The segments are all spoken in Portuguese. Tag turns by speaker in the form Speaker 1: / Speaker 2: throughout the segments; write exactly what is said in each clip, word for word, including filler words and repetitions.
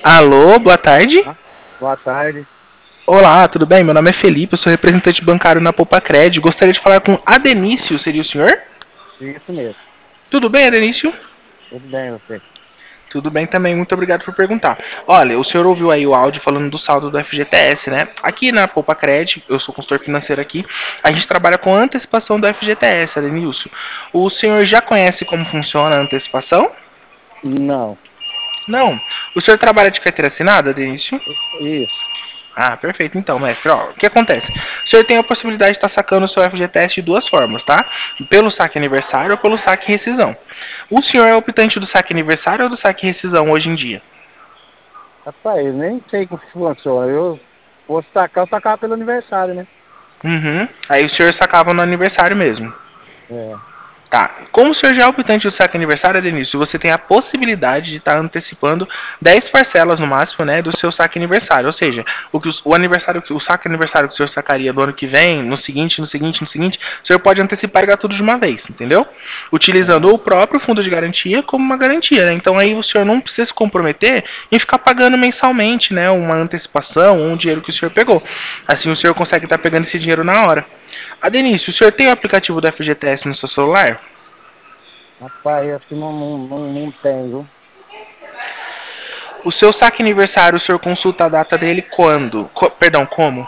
Speaker 1: Alô, boa tarde.
Speaker 2: Ah, boa tarde.
Speaker 1: Olá, tudo bem? Meu nome é Felipe, eu sou representante bancário na Poupa-Cred. Gostaria de falar com Adenício, seria o senhor?
Speaker 2: Isso mesmo.
Speaker 1: Tudo bem, Adenício?
Speaker 2: Tudo bem, você?
Speaker 1: Tudo bem também, muito obrigado por perguntar. Olha, o senhor ouviu aí o áudio falando do saldo do F G T S, né? Aqui na Poupa-Cred, eu sou consultor financeiro aqui, a gente trabalha com antecipação do F G T S, Adenício. O senhor já conhece como funciona a antecipação?
Speaker 2: Não.
Speaker 1: Não. O senhor trabalha de carteira assinada, Adenício?
Speaker 2: Isso.
Speaker 1: Ah, perfeito. Então, mestre, ó, o que acontece? O senhor tem a possibilidade de estar sacando o seu F G T S de duas formas, tá? Pelo saque aniversário ou pelo saque rescisão. O senhor é optante do saque aniversário ou do saque rescisão hoje em dia?
Speaker 2: Rapaz, eu nem sei como que funciona. Eu vou sacar, eu sacava pelo aniversário, né?
Speaker 1: Uhum. Aí o senhor sacava no aniversário mesmo.
Speaker 2: É.
Speaker 1: Tá. Como o senhor já é optante do saque aniversário, Denilson, você tem a possibilidade de estar antecipando dez parcelas no máximo, né, do seu saque aniversário. Ou seja, o, que o, o aniversário, o saque aniversário que o senhor sacaria do ano que vem, no seguinte, no seguinte, no seguinte, o senhor pode antecipar e pegar tudo de uma vez, entendeu? Utilizando
Speaker 2: Ah,
Speaker 1: o próprio fundo de garantia como uma garantia, né? Então aí o senhor não precisa se comprometer em ficar pagando mensalmente, né, uma antecipação ou um dinheiro que o senhor pegou. Assim o senhor consegue estar pegando esse dinheiro na hora. Adenício, o senhor tem o aplicativo do F G T S no seu celular?
Speaker 2: rapaz, acho que não, não, não, não tem, viu?
Speaker 1: O seu saque aniversário, o senhor consulta a data dele quando? Co- perdão, como?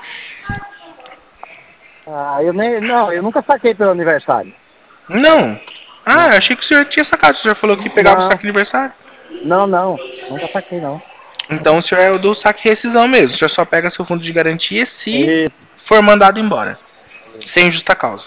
Speaker 2: Ah, eu nem. Não, eu nunca saquei pelo aniversário.
Speaker 1: Não. Ah, eu
Speaker 2: Não.
Speaker 1: achei que o senhor tinha sacado. O senhor falou que pegava o
Speaker 2: Não,
Speaker 1: saque aniversário.
Speaker 2: não, não. Nunca saquei, não.
Speaker 1: Então o senhor é o do saque rescisão mesmo. O senhor só pega seu fundo de garantia se
Speaker 2: Isso.
Speaker 1: for mandado embora. Sem justa causa.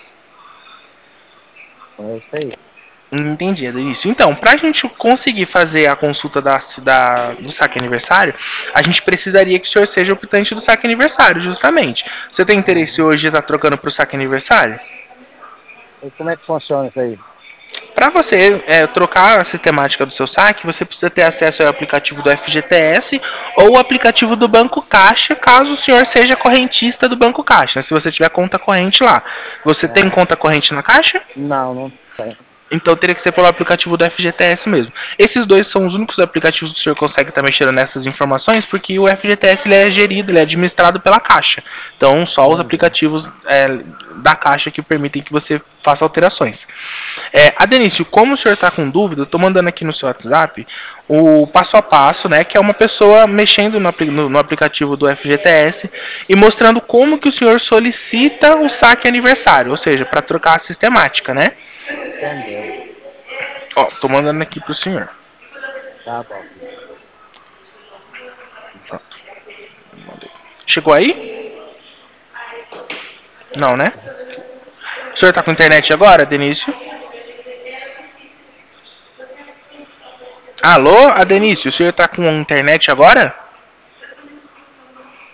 Speaker 2: É isso aí.
Speaker 1: Entendi, é isso. Então, para a gente conseguir fazer a consulta da, da- do saque aniversário, a gente precisaria que o senhor seja optante do saque aniversário, justamente. Você tem interesse
Speaker 2: Uhum.
Speaker 1: hoje de estar trocando para o saque aniversário?
Speaker 2: E como é que funciona isso aí?
Speaker 1: Para você é, trocar a sistemática do seu saque, você precisa ter acesso ao aplicativo do F G T S ou o aplicativo do Banco Caixa, caso o senhor seja correntista do Banco Caixa, né? Se você tiver conta corrente lá. Você tem
Speaker 2: Ah,
Speaker 1: conta corrente na Caixa?
Speaker 2: não, não tem.
Speaker 1: Então teria que ser pelo aplicativo do F G T S mesmo. Esses dois são os únicos aplicativos que o senhor consegue estar mexendo nessas informações, porque o F G T S ele é gerido, ele é administrado pela Caixa. Então só os
Speaker 2: Entendi.
Speaker 1: aplicativos é, da Caixa que permitem que você faça alterações. É, Adenício, como o senhor está com dúvida, eu estou mandando aqui no seu WhatsApp o passo a passo, né, que é uma pessoa mexendo no, no, no aplicativo do F G T S e mostrando como que o senhor solicita o saque aniversário, ou seja, para trocar a sistemática, né?
Speaker 2: Entendeu.
Speaker 1: Ó, tô mandando aqui pro senhor.
Speaker 2: Tá bom.
Speaker 1: Pronto. Chegou aí? Não, né? O senhor tá com internet agora, Denício? Alô, Adenício, o senhor tá com internet agora?